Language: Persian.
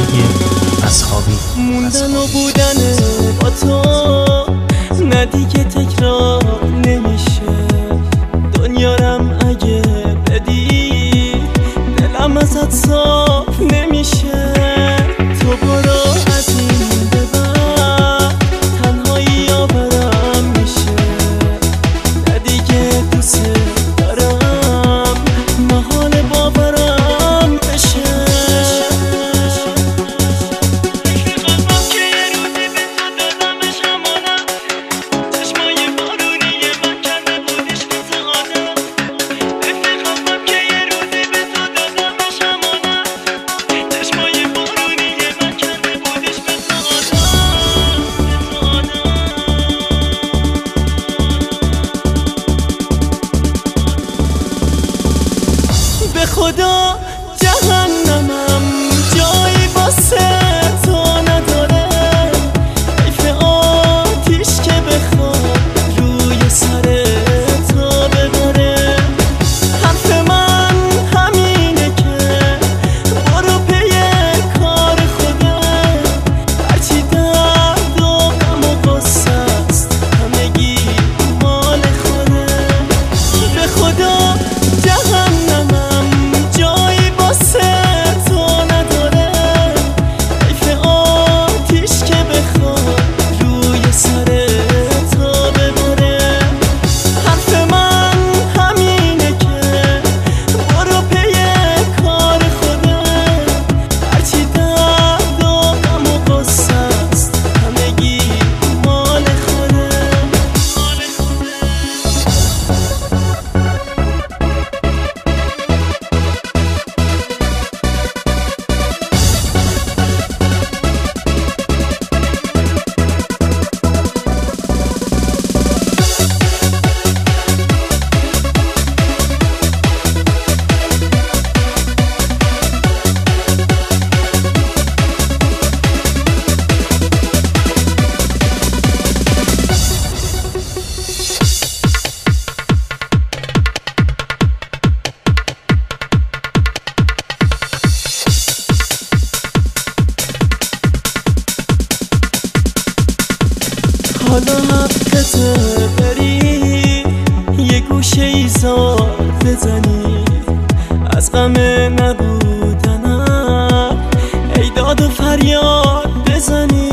اصحابی. موندن و بودن با تو نه دیگه تکرار نمیشه. دنیارم اگه بدی دلم ازت صاف نمیشه. تو برو از این به بعد تنهایی آورم میشه. نه دیگه دوست دارم محال باورم بشه. به خدا جهنمم جایی واسه تو نداره. حیف آتیش که بخواد روی سر تو ببره. حرف من همینه که برو پی کار خودت. هرچی درد و غم و غصه است همگی مال خودت. به خدا جهنمم حالا حقته بری یه گوشه ایزار بزنی. از غم نبودنم ای داد و فریاد بزنی.